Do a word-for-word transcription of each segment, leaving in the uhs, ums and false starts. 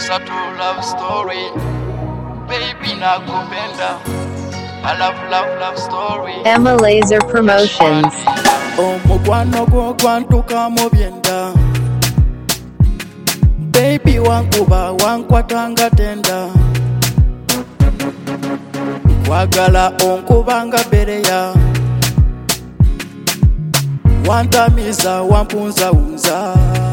It's a true love story. Baby nakupenda. I love love love story. Emma Laser Promotions. Omukwano gwo gwantuka mu byenda. Baby wankuba wankwatanga tenda. Wagala onkubanga bereya. Wantamiza wampunza unza.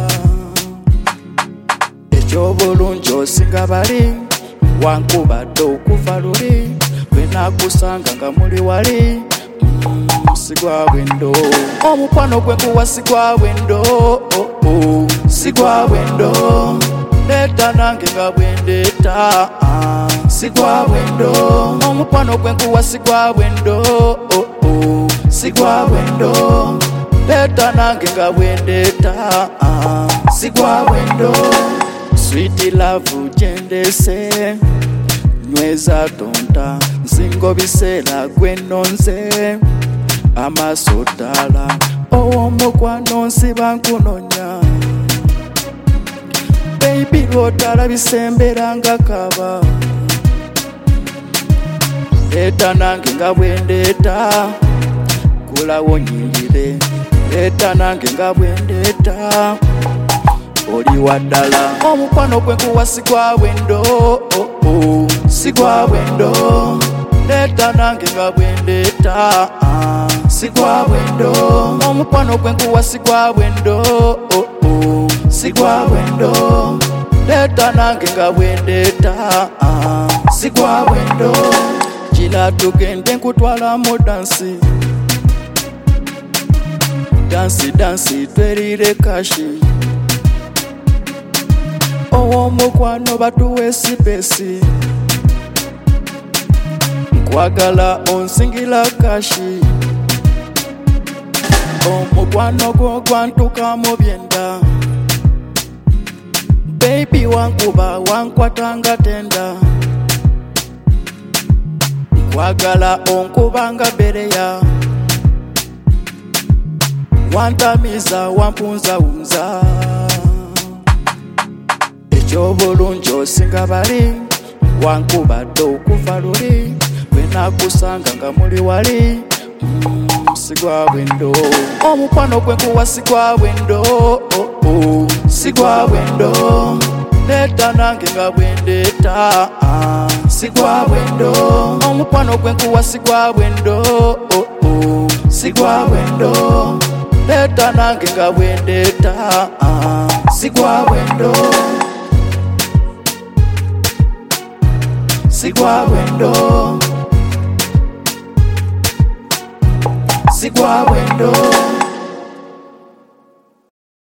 Ekyobulungi osinga bali. Wankuba ddo okuva luli. Bwe nakusanga nga muli wali. Mm, sigwa bwendo. Omukwano gwe nkuwa sigwa bwendo. Oh, oh, sigwa bwendo. Leta nange nga bwendeta. Ah, sigwa bwendo. Omukwano gwe nkuwa sigwa bwendo. Oh, oh, sigwa bwendo. Leta nange nga bwendeta. Ah, sigwa bwendo. Sweet love jendese. Nyweza tonta nsingo biseera gwe nonze amasotala owomukwano nsiba nkunonya baby lwotala bisembera nga kaba leeta nange nga bwendeeta kulawo nyingire leeta nange nga bwendeeta oli waddala omukwano gwe nkuwa sigwa bwendo. Oh, oh, sigwa bwendo. Leeta nange nga bwendeeta. Ah, sigwa bwendo. Omukwano gwe nkuwa sigwa bwendo. Oh, oh, sigwa bwendo. Leeta nange nga bwendeeta. Ah, sigwa bwendo. Kira tugende nkutwala mu dansi. Dansi dansi twerire kashi. Owomukwano batuwe sipesi. Nkwagala onsingira kashi. Omukwano gwo gwantuka mu byenda. Baby wankuba wankwatanga tenda. Nkwagala onkubanga bereya. Wantamiza wampunza unza. Ekyobulungi osinga bali. Wankuba ddo okuva luli. Bwe nakusanga nga muli wali. Mm, sigwa bwendo. Omukwano gwe nkuwa sigwa bwendo. Oh, oh, sigwa bwendo. Leeta nange nga bwendeeta. Ah, sigwa bwendo. Omukwano gwe nkuwa sigwa bwendo. Oh, oh, sigwa bwendo. Leeta nange nga bwendeeta. Ah, sigwa bwendo. Sigwa bwendo. Sigwa bwendo.